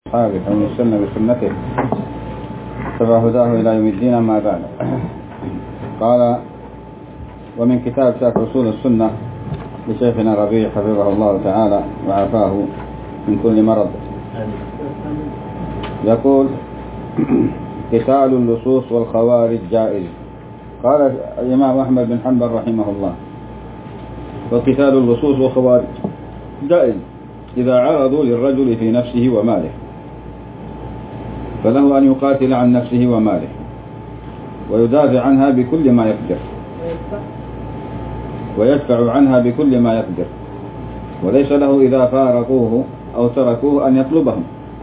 أصحابه ومن السنة بسنته تبع هداه إلى يوم الدين. أما بعد، قال: ومن كتاب شرح أصول السنة لشيخنا ربيع حفظه الله تعالى وعافاه من كل مرض، يقول: قتال اللصوص والخوارج جائز. قال الإمام أحمد بن حنبل رحمه الله: وقتال اللصوص والخوارج جائز إذا عرضوا للرجل في نفسه وماله، فله أن يقاتل عن نفسه وماله ويدافع عنها بكل ما يقدر ويدفع عنها بكل ما يقدر، وليس له إذا فارقوه أو تركوه أن يطلبهم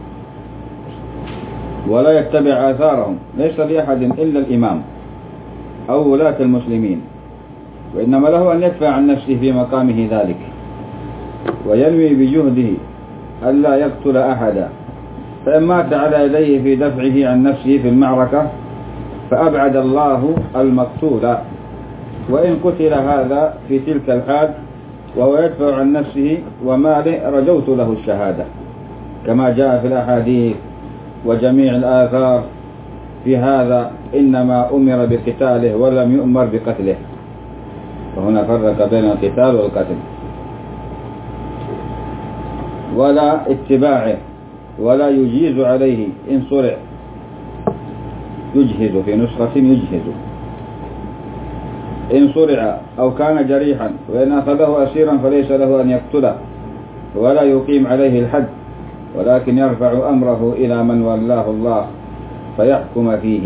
ولا يتبع آثارهم. ليس لأحد إلا الإمام أو ولاة المسلمين، وإنما له أن يدفع عن نفسه في مقامه ذلك وينوي بجهده ألا يقتل أحدا، فإن مات على يديه في دفعه عن نفسه في المعركة فأبعد الله المقتول، وإن قتل هذا في تلك الحال وهو يدفع عن نفسه وماله رجوت له الشهادة، كما جاء في الأحاديث وجميع الآثار في هذا، إنما أمر بقتاله ولم يؤمر بقتله. وهنا فرق بين القتال والقتل، ولا اتباعه، ولا يجيز عليه إن صرع، يجهز في نسخة يجهز، إن صرع أو كان جريحا، وإن أخذه أسيرا فليس له أن يقتله ولا يقيم عليه الحد، ولكن يرفع أمره إلى من ولاه الله فيحكم فيه.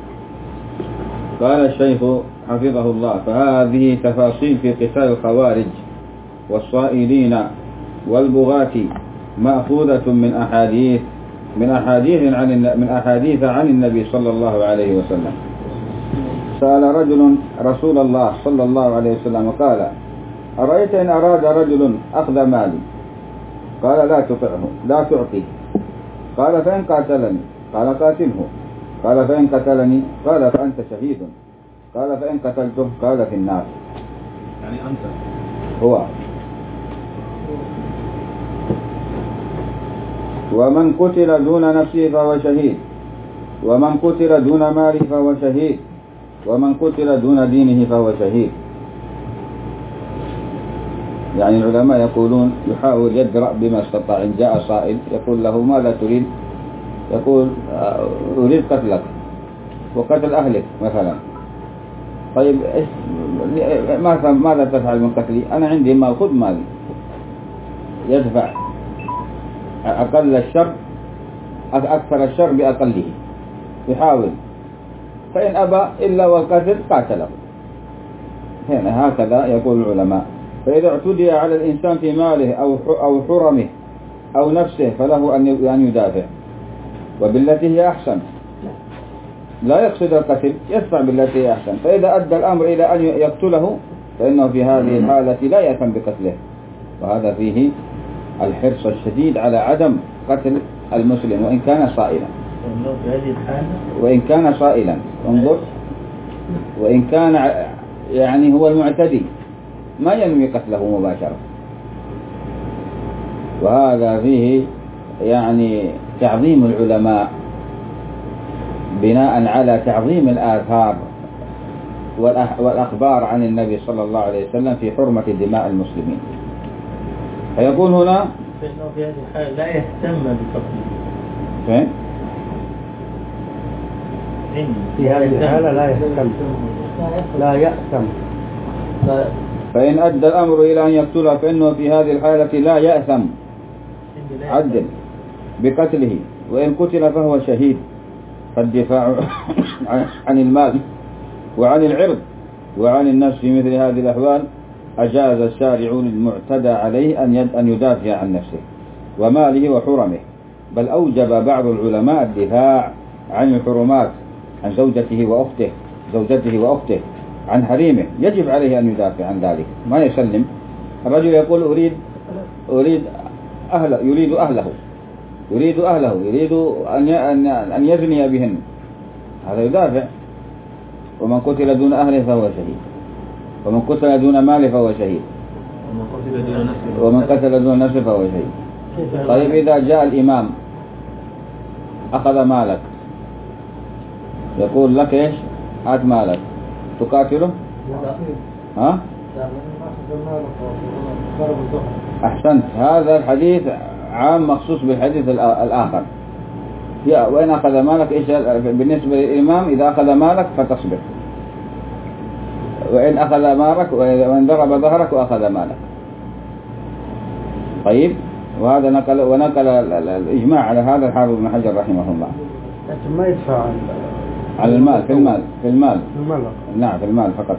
قال الشيخ حفظه الله: فهذه تفاصيل في قتال الخوارج والصائلين والبغاة مأخوذة من أحاديث عن النبي صلى الله عليه وسلم. سأل رجل رسول الله صلى الله عليه وسلم قال: أرأيت إن أراد رجل أخذ مالي؟ قال: لا تطعه، لا تعطيه. قال: فإن قاتلني؟ قال: قاتله. قال: فإن قتلني؟ قال: فأنت شهيد. قال: فإن قتلته؟ قال: في النار. يعني أنت هو. ومن قتل دون نفسه فهو شهيد، ومن قتل دون ماله فهو شهيد، ومن قتل دون دينه فهو شهيد. يعني العلماء يقولون يحاول يدرأ بما استطاع. إن جاء صائل يقول له: ماذا تريد؟ يقول: أريد قتلك وقتل أهلك مثلا. طيب ماذا تفعل من قتلي؟ أنا عندي مال، خذ مالي. يدفع أقل الشر أكثر الشر بأقله، يحاول. فإن أبى إلا والقتل قاتله. هنا هكذا يقول العلماء. فإذا اعتدي على الإنسان في ماله أو حرمه أو نفسه فله أن يدافع، وبالتي هي أحسن. لا يقصد القتل، يدفع بالتي هي أحسن. فإذا أدى الأمر إلى أن يقتله فإنه في هذه الحالة لا يأثم بقتله. وهذا فيه الحرص الشديد على عدم قتل المسلم وإن كان صائلا. وإن كان صائلا، انظر، وإن كان يعني هو المعتدي ما ينوي قتله مباشرة. وهذا فيه يعني تعظيم العلماء بناء على تعظيم الآثار والأخبار عن النبي صلى الله عليه وسلم في حرمة دماء المسلمين. فيقول هنا: فإنه في هذه الحالة لا يهتم بقتله. في هذه الحالة لا يهتم، لا يأثم. فإن أدى الأمر إلى أن يقتله فإنه في هذه الحالة لا يأثم، عدل بقتله. وإن قتل فهو شهيد. فالدفاع عن المال وعن العرض وعن النفس في مثل هذه الأحوال أجاز الشارعون المعتدى عليه أن يدافع عن نفسه وماله وحرمه، بل أوجب بعض العلماء الدفاع عن الحرمات، عن زوجته وأخته، عن حريمه. يجب عليه أن يدافع عن ذلك، ما يسلم. الرجل يقول: أريد أهله، يريد أن يزني بهن، هذا يدافع. ومن قتل دون أهله فهو شهيد، ومن قتل دون ماله فهو شهيد، ومن قتل دون نفسه فهو شهيد. طيب إذا جاء الإمام أخذ مالك، يقول لك إيش؟ هات مالك، تقاتله؟ ها؟ أحسنت. هذا الحديث عام مخصوص بالحديث الآخر. وإن أخذ مالك إيش بالنسبة للإمام؟ إذا أخذ مالك فتصبر، وإن أخذ مالك وإن ضرب ظهرك وأخذ مالك. طيب، وهذا ونقل الإجماع على هذا الحافظ ابن حجر رحمه الله. لكن ما يدفع على المال، في المال. نعم، في المال فقط.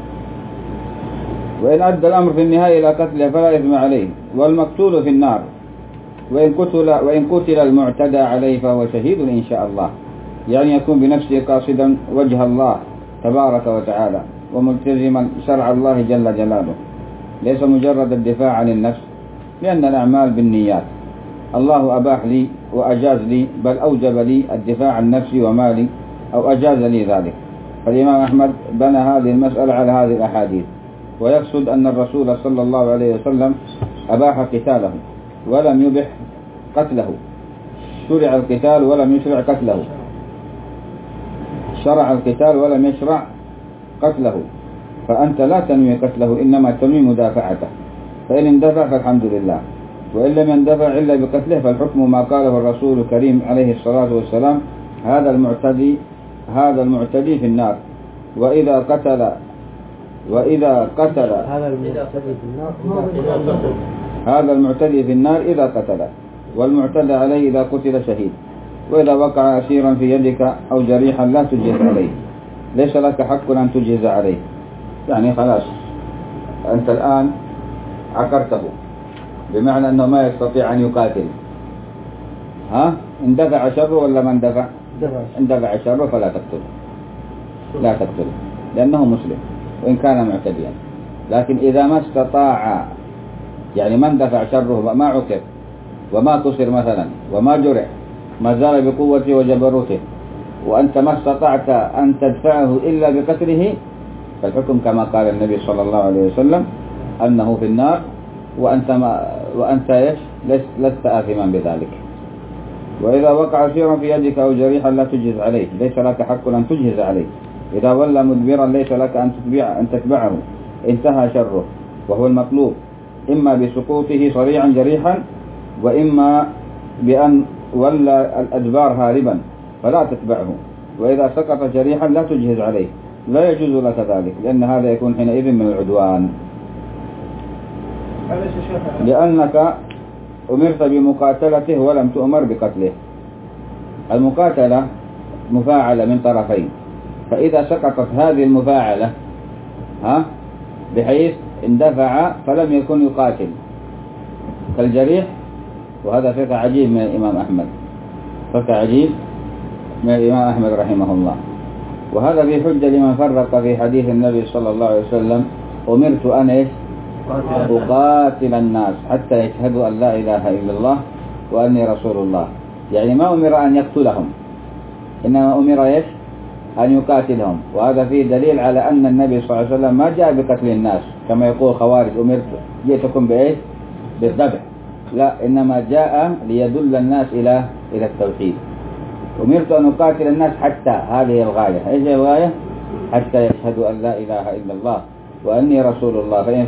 وإن أدى الأمر في النهاية إلى قتله فلا إثم عليه، والمقتول في النار. وإن قتل المعتدى عليه فهو شهيد إن شاء الله، يعني يكون بنفسه قاصدا وجه الله تبارك وتعالى وملتزما شرع الله جل جلاله، ليس مجرد الدفاع عن النفس، لأن الأعمال بالنيات. الله أباح لي وأجاز لي، بل أوجب لي الدفاع عن نفسي ومالي، أو أجاز لي ذلك. فالإمام أحمد بنى هذه المسألة على هذه الأحاديث، ويقصد أن الرسول صلى الله عليه وسلم أباح قتاله ولم يبح قتله. شرع القتال ولم يشرع قتله، شرع القتال ولم يشرع قتله. فأنت لا تنوي قتله، إنما تنوي مدافعته. فإن اندفع فالحمد لله، وإن لم يندفع إلا بقتله فالحكم ما قاله الرسول الكريم عليه الصلاة والسلام: هذا المعتدي في النار. وإذا قتل هذا المعتدي في النار إذا قتل، والمعتدى عليه إذا قتل شهيد. وإذا وقع أسيرا في يدك أو جريحا لا تجهز عليه، ليس لك حق أن تجهز عليه. يعني خلاص أنت الآن عقرته، بمعنى أنه ما يستطيع أن يقاتل. اندفع شره ولا ما اندفع؟ اندفع شره فلا تقتله، لا تقتله، لأنه مسلم وإن كان معتديا. لكن إذا ما استطاع، يعني ما اندفع شره، ما عقر وما قصر مثلا وما جرح، ما زال بقوته وجبروته، وأنت ما استطعت أن تدفعه إلا بقتله، فالحكم كما قال النبي صلى الله عليه وسلم أنه في النار، وأنت لست آثما بذلك. وإذا وقع أسيرا في يدك أو جريحا لا تجهز عليه، ليس لك حق أن تجهز عليه. إذا ولى مدبرا ليس لك أن تتبعه، انتهى شره، وهو المطلوب، إما بسقوطه صريعا جريحا، وإما بأن ولى الأدبار هاربا فلا تتبعه. وإذا سقط جريحا لا تجهز عليه، لا يجوز لك ذلك، لأن هذا يكون حينئذ من العدوان، لأنك أمرت بمقاتلته ولم تؤمر بقتله. المقاتلة مفاعلة من طرفين، فإذا سقطت هذه المفاعلة بحيث اندفع فلم يكن يقاتل كالجريح، وهذا فقه عجيب من الإمام أحمد، فقه عجيب من الإمام أحمد رحمه الله. وهذا في حجة لمن فرق في حديث النبي صلى الله عليه وسلم: أمرت أن أقاتل الناس حتى يشهدوا أن لا إله إلا الله وأني رسول الله. يعني ما أمر أن يقتلهم، إنما أمر أن يقاتلهم. وهذا فيه دليل على أن النبي صلى الله عليه وسلم ما جاء بقتل الناس كما يقول خوارج: جئتكم بالذبح. لا، إنما جاء ليدل الناس إلى التوحيد. أمرت أن أقاتل الناس حتى، هذه الغاية. إيش الغاية؟ حتى يشهدوا أن لا إله إلا الله وأني رسول الله. فإن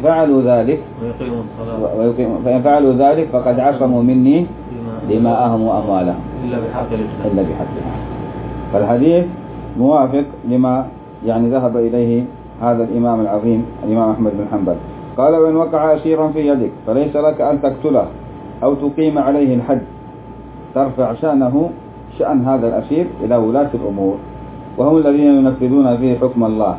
فعلوا ذلك فقد عصموا مني دماءهم وأموالهم إلا بحقها. فالحديث موافق لما ذهب إليه هذا الإمام العظيم الإمام أحمد بن حنبل. قال: وإن وقع أسيرا في يدك فليس لك أن تقتله أو تقيم عليه الحد، ترفع شأن هذا الأسير إلى ولاة الأمور، وهم الذين ينفذون فيه حكم الله.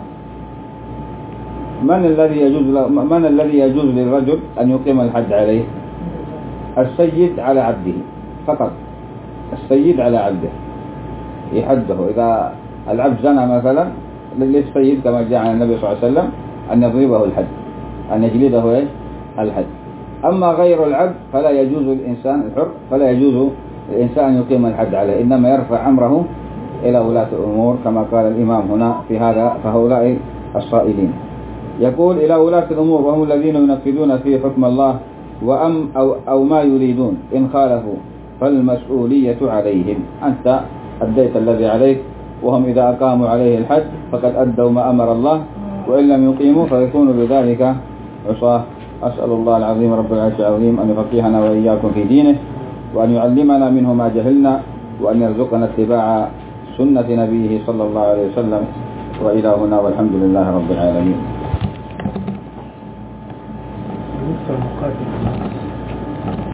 من الذي يجوز للرجل أن يقيم الحد عليه؟ السيد على عبده فقط، السيد على عبده يحده. إذا العبد زنى مثلا للسيد كما جاء عن النبي صلى الله عليه وسلم أن يضربه الحد، أن يجلده الحد. أما غير العبد فلا يجوز الإنسان الحر، فلا يجوز الإنسان أن يقيم الحد عليه، إنما يرفع أمره إلى ولاة الأمور كما قال الإمام هنا في هذا: فهؤلاء الصائلين. يقول: إلى ولاة الأمور وهم الذين ينفذون فيه حكم الله أو ما يريدون إن خالفوا فالمسؤولية عليهم. أنت أديت الذي عليك، وهم إذا أقاموا عليه الحج فقد أدوا ما أمر الله، وإن لم يقيموا فيكونوا بذلك عصاة. أسأل الله العظيم رب العرش العظيم أن يفقهنا وإياكم في دينه، وأن يعلمنا منه ما جهلنا، وأن يرزقنا اتباع سنة نبيه صلى الله عليه وسلم. وإلى هنا والحمد لله رب العالمين.